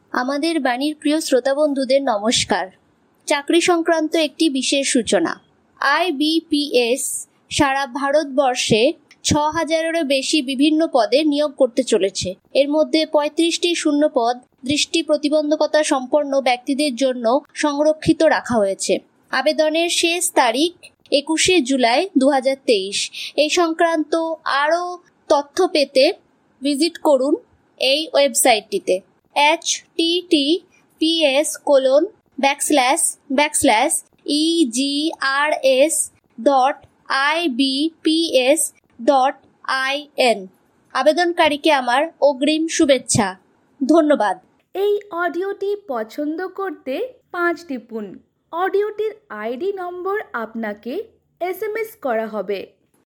আমাদের বাণীর প্রিয় শ্রোতা বন্ধুদের নমস্কার। চাকরি সংক্রান্ত একটি বিশেষ সূচনা। IBPS সারা ভারতবর্ষে 6,000-এরও বেশি বিভিন্ন পদে নিয়োগ করতে চলেছে। এর মধ্যে 35টি শূন্য পদ দৃষ্টি প্রতিবন্ধকতা সম্পন্ন ব্যক্তিদের জন্য সংরক্ষিত রাখা হয়েছে। আবেদনের শেষ তারিখ 21শে জুলাই 2023। এই সংক্রান্ত আরও তথ্য পেতে ভিজিট করুন এই ওয়েবসাইটটিতে https://egrs.ibps.in। আবেদনকারীকে আমার অগ্রিম শুভেচ্ছা। ধন্যবাদ। এই অডিওটি পছন্দ করতে 5 টিপুন। অডিওটির ID নম্বর আপনাকে SMS করা হবে।